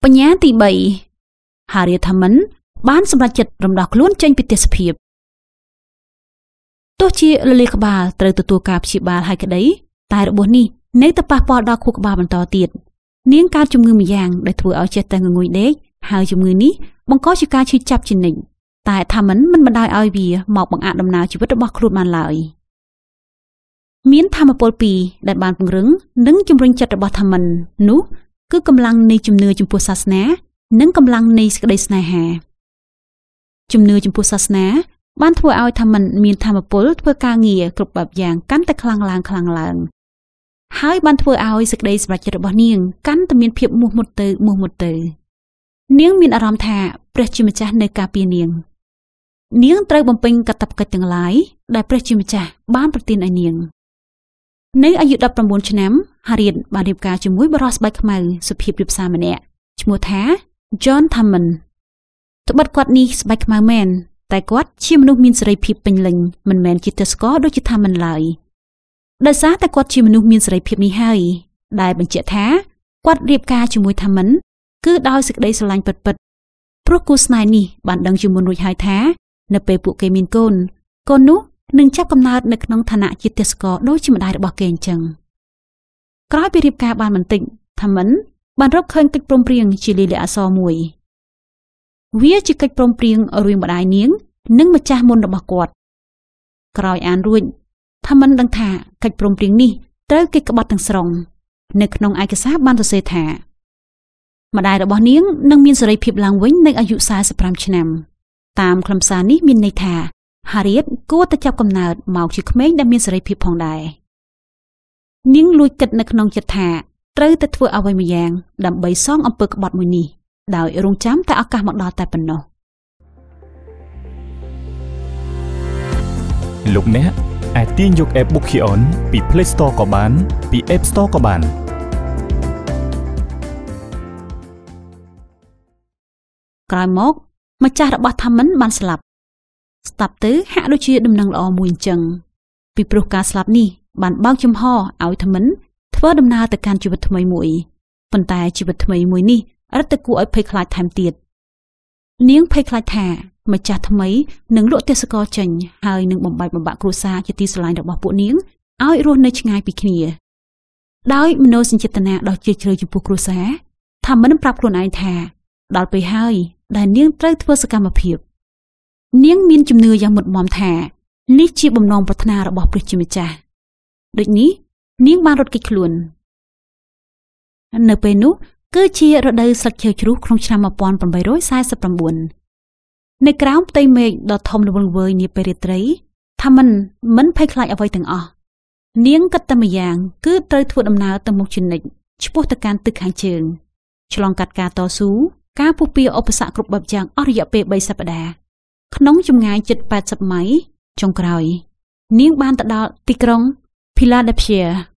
បញ្ញាទី3 Harriet Tubman បានសម្រេចចិត្តរំដោះខ្លួនចេញពីទេសភាពទោះជាលលាក្បាលត្រូវទទួលការព្យាបាលហើយក្តីតែរបួសនេះនៅតែប៉ះពាល់ដល់ខួរក្បាលបន្តទៀតនាងកើតជំងឺម្យ៉ាងដែលធ្វើឲ្យចេះតែងងុយដេកហើយជំងឺនេះបង្កជាការឈឺចាប់ជានិច្ចតែ Tubman មិនបណ្ដោយឲ្យវាមកបង្អាក់ដំណើរជីវិតរបស់ខ្លួនបានឡើយមានធម៌ពលពីរដែលបានពង្រឹងនិងជំរុញចិត្តរបស់ Tubman នោះគឺកម្លាំងនៃជំនឿចំពោះសាសនានិងកម្លាំងនៃសេចក្តីស្នេហាជំនឿចំពោះសាសនាបានធ្វើឲ្យ Tubman មានធម៌ពលធ្វើការងារគ្រប់បែបយ៉ាងកាន់តែខ្លាំងឡើងហើយបានធ្វើឲ្យសេចក្តីសម្រេចចិត្តរបស់នាងកាន់តែមានភាពមោះមុតទៅនាងមានអារម្មណ៍ថាព្រះជាម្ចាស់នៅការពារនាងត្រូវបំពេញកាតព្វកិច្ចទាំងឡាយដែលព្រះជាម្ចាស់បានប្រទានឲ្យនាងនៅអាយុ19ឆ្នាំ Harriet បានរៀបការជាមួយបរិសុទ្ធស្បែកខ្មៅសុភាពរាបសារម្នាក់ឈ្មោះថា John Tubman ត្បិតគាត់នេះស្បែកខ្មៅមែនតែគាត់ជាមនុស្សមានសេរីភាពពេញលេញមិនមែនជាទស្សករដូចជា Tubman ឡើយដោយសារតែគាត់ជាមនុស្សមានសេរីភាពនេះហើយដែលបញ្ជាក់ថាគាត់រៀបការជាមួយ Tubman គឺដោយសេចក្តីស្រឡាញ់ពិតៗព្រោះគូស្នេហ៍នេះបានដឹងជាមុនរួចហើយថានៅពេលពួកគេមានកូននោះនឹងចាប់កំណើតនៅក្នុងឋានៈជាទស្សករដូចជាម្ដាយរបស់គេអញ្ចឹងក្រោយពីរៀបការបានបន្តិច Tubman បានរកឃើញកិច្ចព្រមព្រៀងជាលាយលក្ខណ៍អក្សរមួយវាជាកិច្ចព្រមព្រៀងរវាងម្ដាយនាងនិងម្ចាស់មុនរបស់គាត់ក្រោយអានរួច Tubman ដឹងថាកិច្ចព្រមព្រៀងនេះត្រូវគេក្បត់ទាំងស្រុងនៅក្នុងឯកសារបានសរសេរថាម្ដាយរបស់នាងនឹងមានសេរីភាពឡើងវិញនៅអាយុ45ឆ្នាំតាមខ្លឹមសារនេះមានន័យថា Harriet គួរតែចាប់កំណើតមកជាក្មេងដែលមានសេរីភាពផងដែរនាងលួចគិតនៅក្នុងចិត្តថាត្រូវតែធ្វើអ្វីមួយយ៉ាងដើម្បីសងអំពើក្បត់មួយនេះដោយរងចាំតែឱកាសមកដល់តែប៉ុណ្ណោះលោកអ្នកអាចទាញយក App Bookion ពី Play Store ក៏បានពី App Store ក៏បានក្រោយមកម្ចាស់របស់ Tubman បានស្លាប់ទៅហាក់ដូចជាដំណឹងល្អមួយអញ្ចឹងពីព្រោះការស្លាប់នេះបានបើកចំហឲ្យ Tubman ធ្វើដំណើរទៅកាន់ជីវិតថ្មីមួយប៉ុន្តែជីវិតថ្មីមួយនេះរឹតតែគួរឲ្យភ័យខ្លាចថែមទៀតនាងភ័យខ្លាចថាម្ចាស់ថ្មីនឹងលក់ទេសករចេញហើយនឹងបំបែកបំបាក់គ្រួសារជាទីស្រឡាញ់របស់ពួកនាងឲ្យរស់នៅឆ្ងាយពីគ្នាដោយមនោសញ្ចេតនាដ៏ជ្រាលជ្រៅចំពោះគ្រួសារ Tubman ប្រាប់ខ្លួនឯងថាដល់ពេលហើយដែលនាងត្រូវធ្វើសកម្មភាពនាងមានជំនឿយ៉ាងមុតមមថានេះជាបំណងប្រាថ្នារបស់ព្រះជាម្ចាស់ដូចនេះនាងបានរត់គេចខ្លួននៅពេលនោះគឺជារដូវស្លឹកខៀវជ្រុះក្នុងឆ្នាំ1849នៅក្រោមផ្ទៃមេឃដ៏ធំល្វឹងល្វើយនាពេលរាត្រី Tubman មិនភ័យខ្លាចអ្វីទាំងអស់នាងគិតតែម្យ៉ាងគឺត្រូវធ្វើដំណើរទៅមុខជានិច្ចឆ្ពោះទៅកាន់ទិសខាងជើងឆ្លងកាត់ការតស៊ូការពុះពៀឧបសគ្គគ្រប់បែបយ៉ាងអស់រយៈពេល3សប្តាហ៍ក្នុងចម្ងាយជិត80ម៉ៃចុងក្រោយនាងបានទៅដល់ទីក្រុង Philadelphia